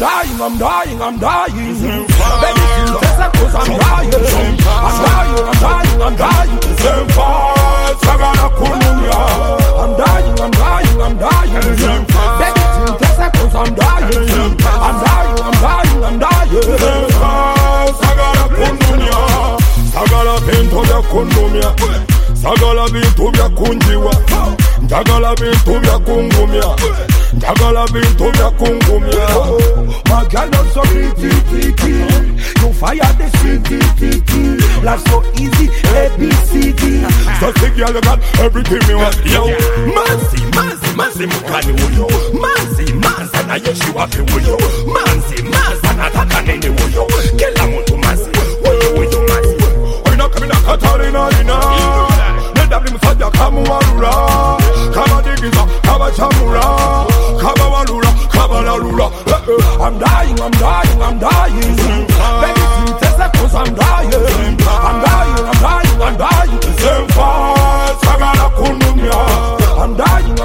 dying. Baby, you just cause I'm dying. I'm dying. Same fast, sagala kunumya. I'm dying. Baby, you just cause I'm dying. I'm dying. Same fast, sagala kunumya. Sagala bintu bya kunumya. Sagala bintu bya kunjiwa. Njagala bintu bya kungumya. Njagala bintu bya kungumya. My girl love so pretty. You fire the city. Life so easy, ABCD. So sick girl, you got everything me want. Yo, Manzi mukani uyo. Manzi na yeshi wapi uyo. Manzi nataka nini uyo. Kila mtu manzi uyo manzi. Oina kamina Katarina ina. Nedabli musajja kamuwarura. Kama digiza, kama chamura. Kama walura, kama lalura. I'm dying. Baby, you just cause I'm dying. I'm dying. Same fast, sagala kunumya. I'm dying.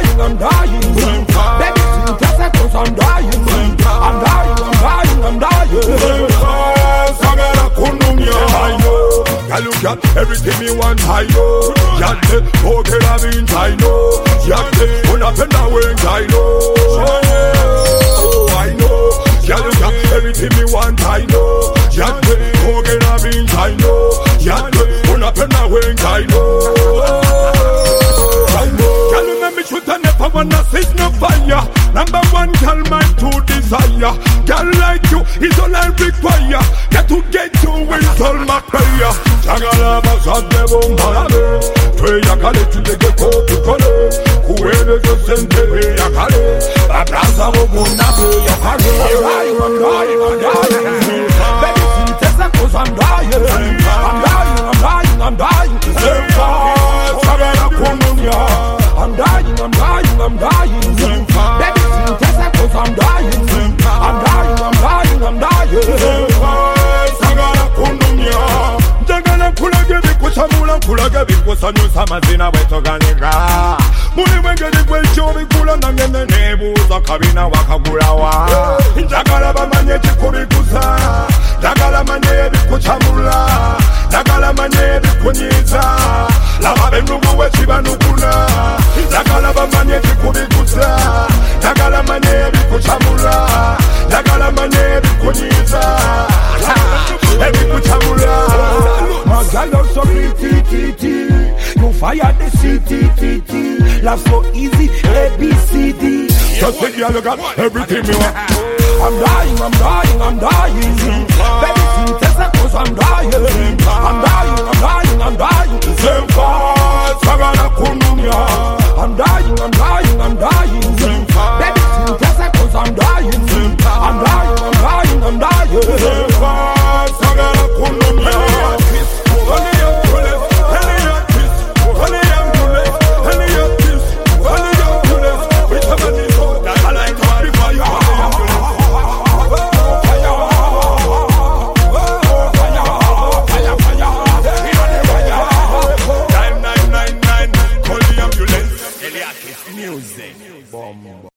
Baby, you just cause I'm dying. I'm dying. Same fast, sagala kunumya. I know, girl you got everything me want. I know, yate pokera bin. I know, yate unapenda wengi. I know, girl you got everything me want. I know, yate pokera bin. I know, yate unapenda wengi. I know. Girl you make me shoot and never wanna sit no fire. Number one, girl, my true desire. Girl like you is all I require. Get to is all my prayer. Jagala basade bombalabe. Twe yakale tulege kopi kole. Kuwele jo sente we yakale. Abraza bobunabe yakale. I'm dying. Baby, you just cause I'm dying. I'm dying. Same fast, sagala kunumya. I'm dying. Baby, you just cause I'm dying. I'm dying. Same fast, sagala kunumya. Jagala kulage bikusamula kulage bikusanyusa mazina wetoganika. Muli wengedi kwecho bikula nangene nebuza kabina wakagulawa. Jagala bamanye chikubikusa. Jagala manye bikuchamula. Jagala manye bikunyiza. Lava bendugu wechibanukuna. Jagala bamanye chikubikusa. Jagala manye bikuchamula. Jagala manye bikunyiza. Ebikuchamula. My girl love so pretty. You fire the city. Life so easy, ABCD. Just think you got everything you want. I'm dying. Baby, you just cause I'm dying. I'm dying. Same fast, sagala kunumya. I'm dying. Baby, you just cause I'm dying. I'm dying. Same fast, sagala kunumya. Music.